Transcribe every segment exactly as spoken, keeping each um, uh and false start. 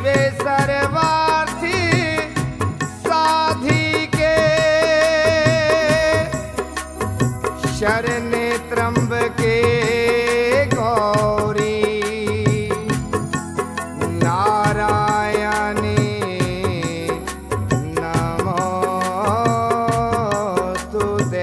वे सर्वार्थी साधी के शरणे त्र्यंबके गौरी नारायणी नमोस्तुते।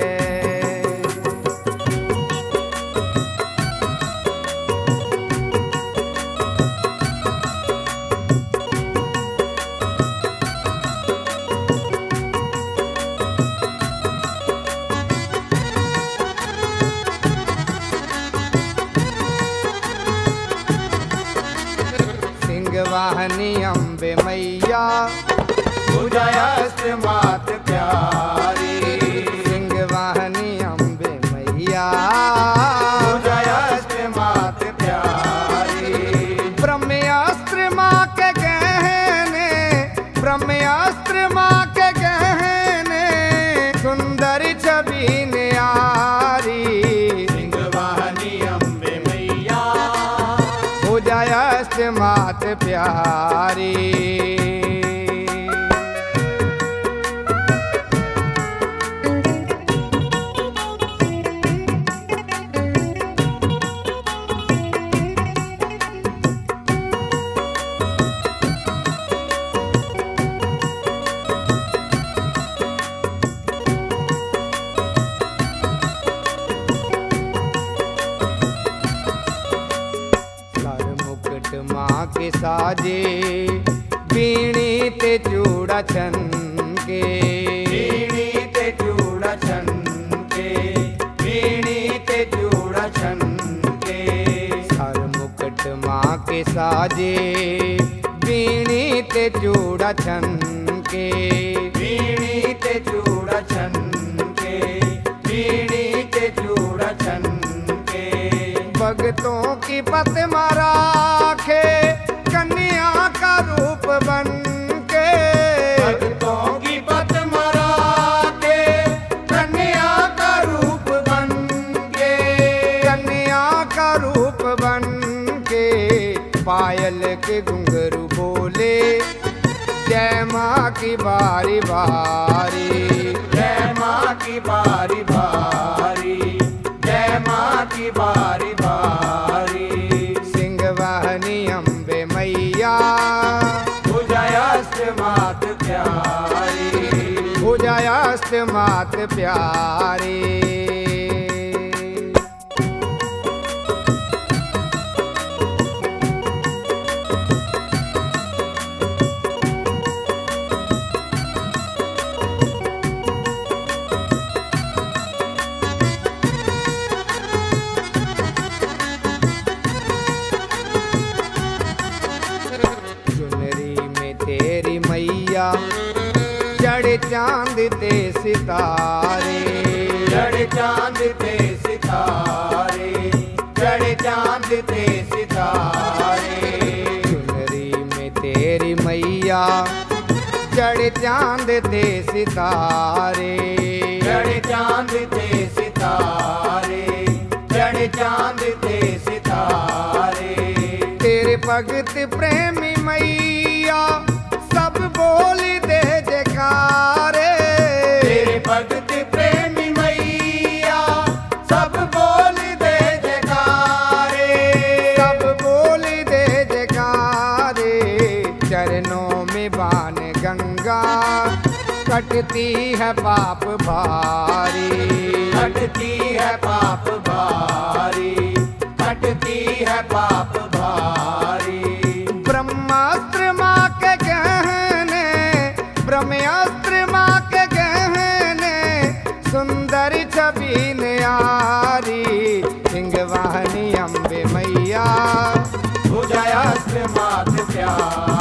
वाहनी अम्बे मैया पूजायास्त्र मात प्यारी। सिंह वाहनी अम्बे मैया पूजायास्त्र मात प्यारी। ब्रह्मास्त्र माँ के गहने ब्रह्मास्त्र माँ के गहने सुंदर छवि न्यारी। सिंह वाहनी अम्बे मैया पूजायास्त्र मात प्यारी। माँ के साजे बीणी ते चूड़ा छन के बीणी ते चूड़ा छन के बीणी ते चूड़ा छन के। सर मुकुट माँ के साजे बीणी ते चूड़ा छन के बीणी ते चूड़ा छन के बीणी ते चूड़ा छन के। भगतों की पत माराखे कन्या का रूप बन के भक्तों की पत मरा के कन्या का रूप बन के कन्या का रूप बन के पायल के घुंघरू बोले जय माँ की बारी बारी। जय माँ की बारी बारी जय माँ की बारी बारी। सिंह वाहनी अम्बे मैया पूजायास्त्र मात प्यारी। पूजायास्त्र मात प्यारी। मैया चढ़ चांद ते सितारे चढ़ चांद ते सितारे चढ़ चांद ते सितारे। चुनरी में तेरी मैया चढ़ चांद ते सितारे चढ़ चांद ते सितारे चढ़ चांद ते सितारे। तेरे भगत प्रेमी मैया सब बोल दे जयकारे। तेरे भगत प्रेमी मैया सब बोल दे जयकारे। सब बोल दे जयकारे। चरणों में बान गंगा कटती है पाप भारी कटती है पाप भारी कटती है पाप भारी। ब्रह्मास्त्र माँ के गहने ब्रह्मास्त्र माँ के गहने सुंदर छवि न्यारी। सिंह वाहनी अम्बे मैया पूजायास्त्र मात प्यारी।